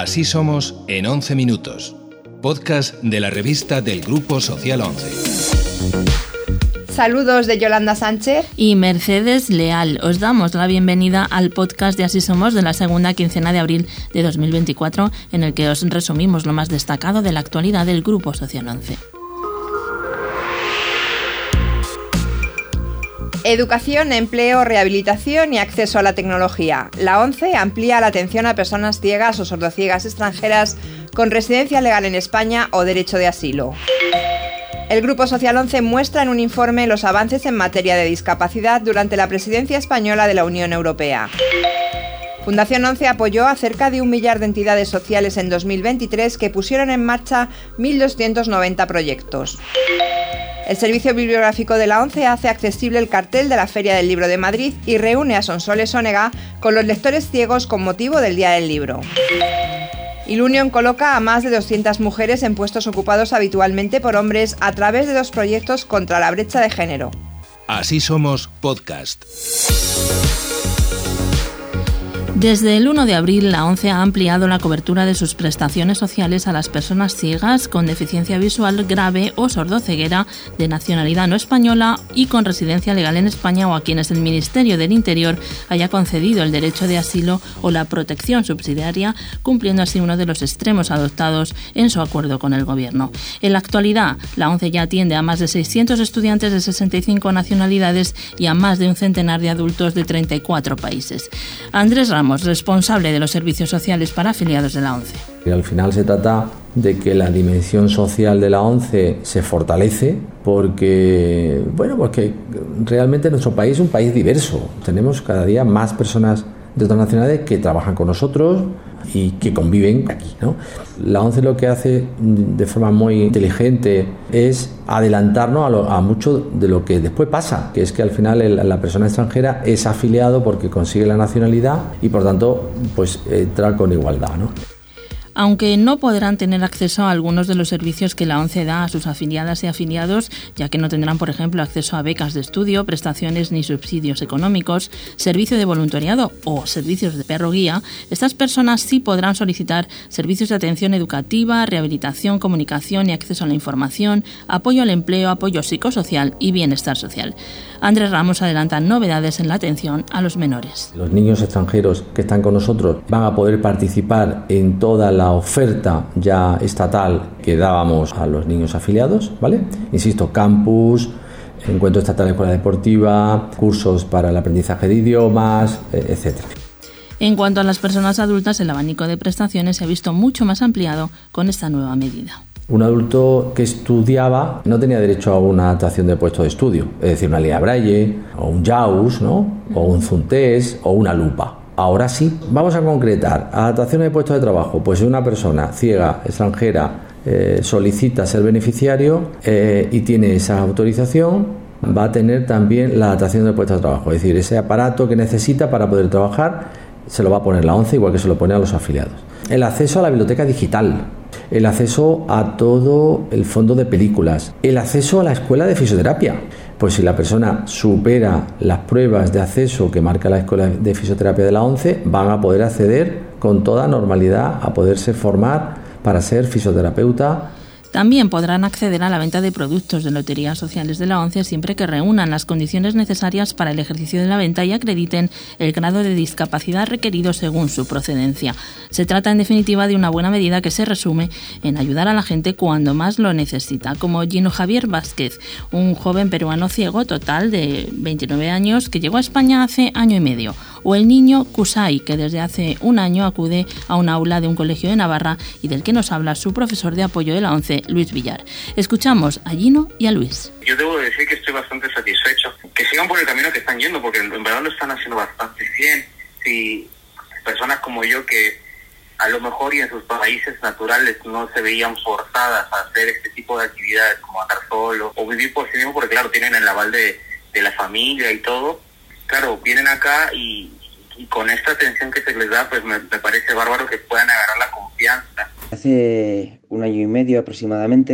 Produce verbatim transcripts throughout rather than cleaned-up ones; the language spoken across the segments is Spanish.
Así somos en once minutos. Podcast de la revista del Grupo Social once. Saludos de Yolanda Sánchez y Mercedes Leal. Os damos la bienvenida al podcast de Así Somos de la segunda quincena de abril de dos mil veinticuatro, en el que os resumimos lo más destacado de la actualidad del Grupo Social once. Educación, empleo, rehabilitación y acceso a la tecnología. La ONCE amplía la atención a personas ciegas o sordociegas extranjeras con residencia legal en España o derecho de asilo. El Grupo Social once muestra en un informe los avances en materia de discapacidad durante la presidencia española de la Unión Europea. Fundación once apoyó a cerca de un millar de entidades sociales en dos mil veintitrés que pusieron en marcha mil doscientos noventa proyectos. El Servicio Bibliográfico de la ONCE hace accesible el cartel de la Feria del Libro de Madrid y reúne a Sonsoles Onega con los lectores ciegos con motivo del Día del Libro. Ilunion coloca a más de doscientas mujeres en puestos ocupados habitualmente por hombres a través de dos proyectos contra la brecha de género. Así Somos Podcast. Desde el uno de abril, la ONCE ha ampliado la cobertura de sus prestaciones sociales a las personas ciegas con deficiencia visual grave o sordoceguera de nacionalidad no española y con residencia legal en España, o a quienes el Ministerio del Interior haya concedido el derecho de asilo o la protección subsidiaria, cumpliendo así uno de los extremos adoptados en su acuerdo con el Gobierno. En la actualidad, la ONCE ya atiende a más de seiscientos estudiantes de sesenta y cinco nacionalidades y a más de un centenar de adultos de treinta y cuatro países. Andrés Ramos, responsable de los servicios sociales para afiliados de la ONCE. Y al final se trata de que la dimensión social de la ONCE se fortalece porque, bueno, porque realmente nuestro país es un país diverso. Tenemos cada día más personas de otras nacionalidades que trabajan con nosotros y que conviven aquí, ¿no? La ONCE lo que hace de forma muy inteligente es adelantarnos a, lo, a mucho de lo que después pasa, que es que al final el, la persona extranjera es afiliado porque consigue la nacionalidad y por tanto pues entrar con igualdad, ¿no? Aunque no podrán tener acceso a algunos de los servicios que la ONCE da a sus afiliadas y afiliados, ya que no tendrán, por ejemplo, acceso a becas de estudio, prestaciones ni subsidios económicos, servicio de voluntariado o servicios de perro guía, estas personas sí podrán solicitar servicios de atención educativa, rehabilitación, comunicación y acceso a la información, apoyo al empleo, apoyo psicosocial y bienestar social. Andrés Ramos adelanta novedades en la atención a los menores. Los niños extranjeros que están con nosotros van a poder participar en toda la oferta ya estatal que dábamos a los niños afiliados, ¿vale? Insisto, campus, encuentro estatal de escuela deportiva, cursos para el aprendizaje de idiomas, etcétera. En cuanto a las personas adultas, el abanico de prestaciones se ha visto mucho más ampliado con esta nueva medida. Un adulto que estudiaba no tenía derecho a una adaptación de puesto de estudio, es decir, una línea Braille, o un JAWS, ¿no? O un Zuntes, o una lupa. Ahora sí, vamos a concretar. Adaptación de puesto de trabajo. Pues si una persona ciega, extranjera, eh, solicita ser beneficiario eh, y tiene esa autorización, va a tener también la adaptación de puesto de trabajo. Es decir, ese aparato que necesita para poder trabajar se lo va a poner la ONCE, igual que se lo pone a los afiliados. El acceso a la biblioteca digital, el acceso a todo el fondo de películas, el acceso a la escuela de fisioterapia. Pues si la persona supera las pruebas de acceso que marca la Escuela de Fisioterapia de la ONCE, van a poder acceder con toda normalidad a poderse formar para ser fisioterapeuta. También podrán acceder a la venta de productos de loterías sociales de la ONCE siempre que reúnan las condiciones necesarias para el ejercicio de la venta y acrediten el grado de discapacidad requerido según su procedencia. Se trata, en definitiva, de una buena medida que se resume en ayudar a la gente cuando más lo necesita, como Gino Javier Vázquez, un joven peruano ciego total de veintinueve años que llegó a España hace año y medio, o el niño Kusai, que desde hace un año acude a un aula de un colegio de Navarra y del que nos habla su profesor de apoyo de la ONCE, Luis Villar. Escuchamos a Gino y a Luis. Yo debo decir que estoy bastante satisfecho. Que sigan por el camino que están yendo, porque en verdad lo están haciendo bastante bien. Si personas como yo que a lo mejor y en sus países naturales no se veían forzadas a hacer este tipo de actividades como andar solo o vivir por sí mismo, porque claro, tienen el aval de, de la familia y todo, claro, vienen acá y, y con esta atención que se les da, pues me, me parece bárbaro que puedan agarrar la confianza. Hace un año y medio aproximadamente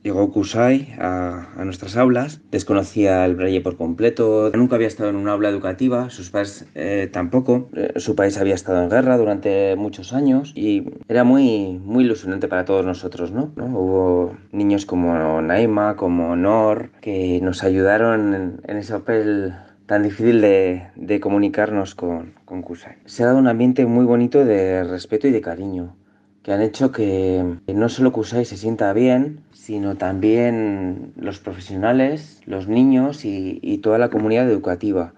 Llegó Kusai a, a nuestras aulas, desconocía el braille por completo, nunca había estado en una aula educativa, sus padres eh, tampoco, su país había estado en guerra durante muchos años y era muy, muy ilusionante para todos nosotros, ¿no? ¿no? Hubo niños como Naima, como Nor, que nos ayudaron en, en ese papel tan difícil de, de comunicarnos con, con Kusai. Se ha dado un ambiente muy bonito de respeto y de cariño, que han hecho que no solo Kusai se sienta bien, sino también los profesionales, los niños y, y toda la comunidad educativa.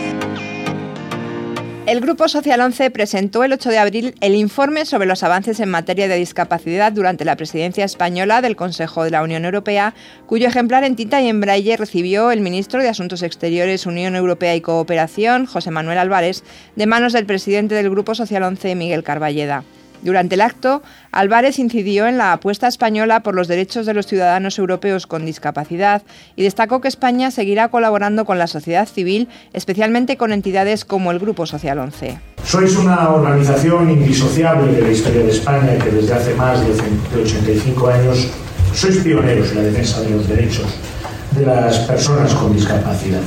El Grupo Social once presentó el ocho de abril el informe sobre los avances en materia de discapacidad durante la presidencia española del Consejo de la Unión Europea, cuyo ejemplar en tinta y en braille recibió el ministro de Asuntos Exteriores, Unión Europea y Cooperación, José Manuel Álvarez, de manos del presidente del Grupo Social once, Miguel Carballeda. Durante el acto, Álvarez incidió en la apuesta española por los derechos de los ciudadanos europeos con discapacidad y destacó que España seguirá colaborando con la sociedad civil, especialmente con entidades como el Grupo Social once. Sois una organización indisociable de la historia de España que desde hace más de ochenta y cinco años sois pioneros en la defensa de los derechos de las personas con discapacidad.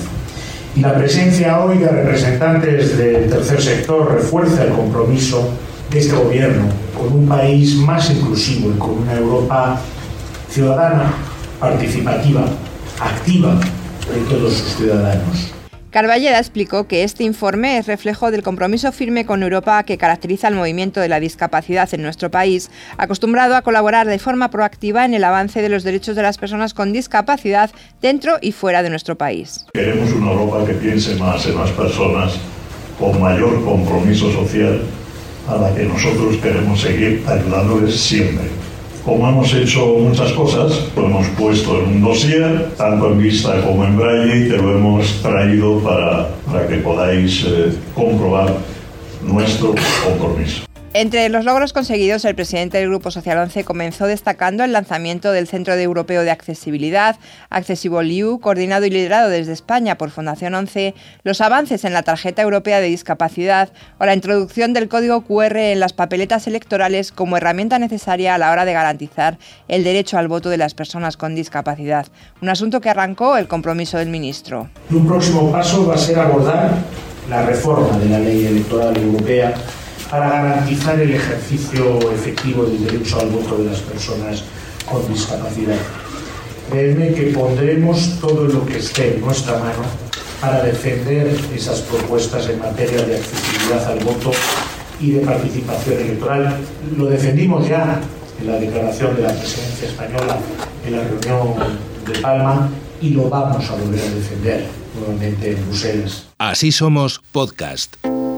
Y la presencia hoy de representantes del tercer sector refuerza el compromiso de este gobierno con un país más inclusivo y con una Europa ciudadana, participativa, activa de todos sus ciudadanos. Carballeda explicó que este informe es reflejo del compromiso firme con Europa que caracteriza el movimiento de la discapacidad en nuestro país, acostumbrado a colaborar de forma proactiva en el avance de los derechos de las personas con discapacidad dentro y fuera de nuestro país. Queremos una Europa que piense más en las personas, con mayor compromiso social, a la que nosotros queremos seguir ayudándoles siempre. Como hemos hecho muchas cosas, lo hemos puesto en un dossier, tanto en vista como en braille, y te lo hemos traído para, para que podáis eh, comprobar nuestro compromiso. Entre los logros conseguidos, el presidente del Grupo Social once comenzó destacando el lanzamiento del Centro Europeo de Accesibilidad, Accessible U, coordinado y liderado desde España por Fundación once, los avances en la tarjeta europea de discapacidad o la introducción del código cu erre en las papeletas electorales como herramienta necesaria a la hora de garantizar el derecho al voto de las personas con discapacidad, un asunto que arrancó el compromiso del ministro. Un próximo paso va a ser abordar la reforma de la ley electoral europea para garantizar el ejercicio efectivo del derecho al voto de las personas con discapacidad. Créeme que pondremos todo lo que esté en nuestra mano para defender esas propuestas en materia de accesibilidad al voto y de participación electoral. Lo defendimos ya en la declaración de la presidencia española en la reunión de Palma y lo vamos a volver a defender nuevamente en Bruselas. Así Somos Podcast.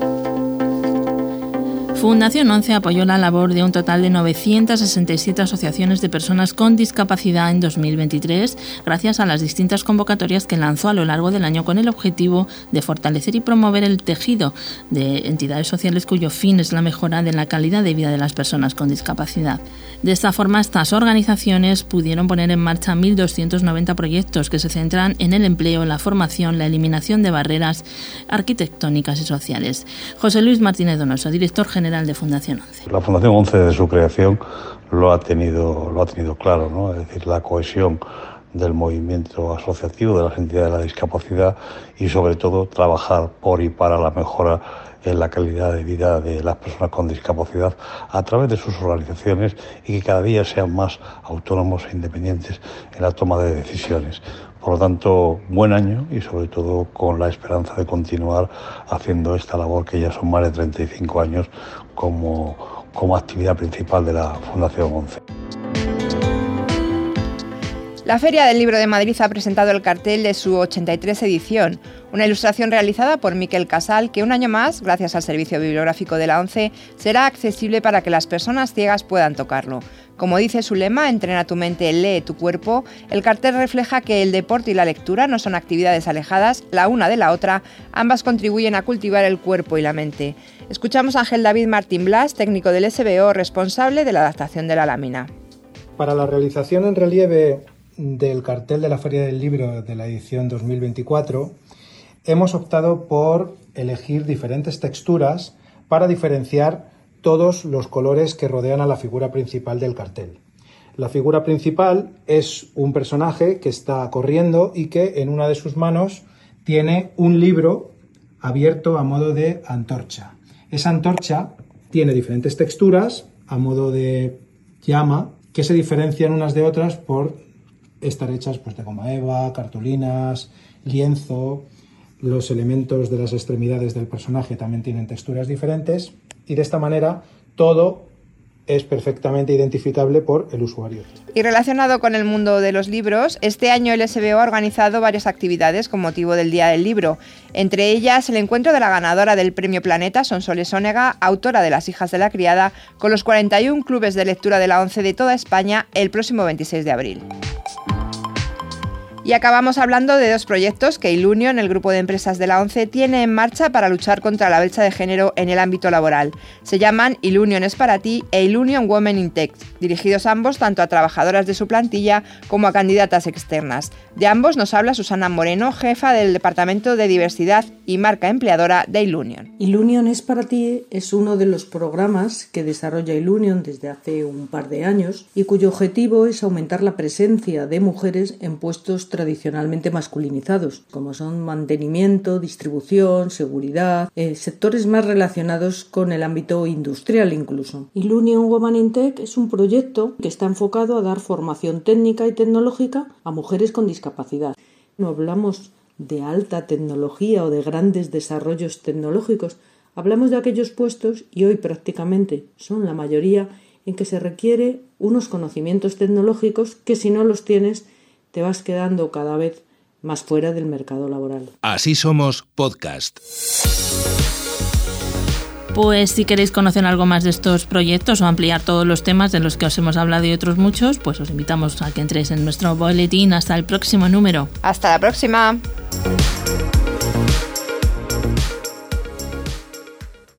Fundación once apoyó la labor de un total de novecientas sesenta y siete asociaciones de personas con discapacidad en dos mil veintitrés, gracias a las distintas convocatorias que lanzó a lo largo del año con el objetivo de fortalecer y promover el tejido de entidades sociales cuyo fin es la mejora de la calidad de vida de las personas con discapacidad. De esta forma, estas organizaciones pudieron poner en marcha mil doscientos noventa proyectos que se centran en el empleo, la formación, la eliminación de barreras arquitectónicas y sociales. José Luis Martínez Donoso, director general de Fundación once. La Fundación once, de su creación, lo ha tenido, lo ha tenido claro, ¿no? Es decir, la cohesión del movimiento asociativo de las entidades de la discapacidad y, sobre todo, trabajar por y para la mejora en la calidad de vida de las personas con discapacidad a través de sus organizaciones y que cada día sean más autónomos e independientes en la toma de decisiones. Por lo tanto, buen año y sobre todo con la esperanza de continuar haciendo esta labor que ya son más de treinta y cinco años como, como actividad principal de la Fundación once. La Feria del Libro de Madrid ha presentado el cartel de su ochenta y tres edición, una ilustración realizada por Miquel Casal que un año más, gracias al servicio bibliográfico de la ONCE, será accesible para que las personas ciegas puedan tocarlo. Como dice su lema, entrena tu mente, lee tu cuerpo, el cartel refleja que el deporte y la lectura no son actividades alejadas, la una de la otra, ambas contribuyen a cultivar el cuerpo y la mente. Escuchamos a Ángel David Martín Blas, técnico del S B O, responsable de la adaptación de la lámina. Para la realización en relieve del cartel de la Feria del Libro de la edición dos mil veinticuatro, hemos optado por elegir diferentes texturas para diferenciar todos los colores que rodean a la figura principal del cartel. La figura principal es un personaje que está corriendo y que en una de sus manos tiene un libro abierto a modo de antorcha. Esa antorcha tiene diferentes texturas a modo de llama que se diferencian unas de otras por estar hechas pues, de goma eva, cartulinas, lienzo. Los elementos de las extremidades del personaje también tienen texturas diferentes y de esta manera todo es perfectamente identificable por el usuario. Y relacionado con el mundo de los libros, este año el S B O ha organizado varias actividades con motivo del Día del Libro. Entre ellas, el encuentro de la ganadora del Premio Planeta, Sonsoles Onega, autora de Las hijas de la criada, con los cuarenta y uno clubes de lectura de la ONCE de toda España el próximo veintiséis de abril. Y acabamos hablando de dos proyectos que Ilunion, el grupo de empresas de la ONCE, tiene en marcha para luchar contra la brecha de género en el ámbito laboral. Se llaman Ilunion es para ti e Ilunion Women in Tech, dirigidos ambos tanto a trabajadoras de su plantilla como a candidatas externas. De ambos nos habla Susana Moreno, jefa del Departamento de Diversidad y Marca Empleadora de Ilunion. Ilunion es para ti es uno de los programas que desarrolla Ilunion desde hace un par de años y cuyo objetivo es aumentar la presencia de mujeres en puestos tradicionalmente masculinizados, como son mantenimiento, distribución, seguridad, eh, sectores más relacionados con el ámbito industrial incluso. Ilunion Women in Tech es un proyecto que está enfocado a dar formación técnica y tecnológica a mujeres con discapacidad. No hablamos de alta tecnología o de grandes desarrollos tecnológicos, hablamos de aquellos puestos, y hoy prácticamente son la mayoría, en que se requiere unos conocimientos tecnológicos que si no los tienes te vas quedando cada vez más fuera del mercado laboral. Así somos podcast. Pues si queréis conocer algo más de estos proyectos o ampliar todos los temas de los que os hemos hablado y otros muchos, pues os invitamos a que entréis en nuestro boletín. Hasta el próximo número. Hasta la próxima.